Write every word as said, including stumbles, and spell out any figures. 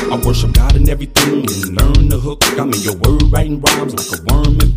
I worship God in everything and learn the hook. I'm in your word, writing rhymes like a worm and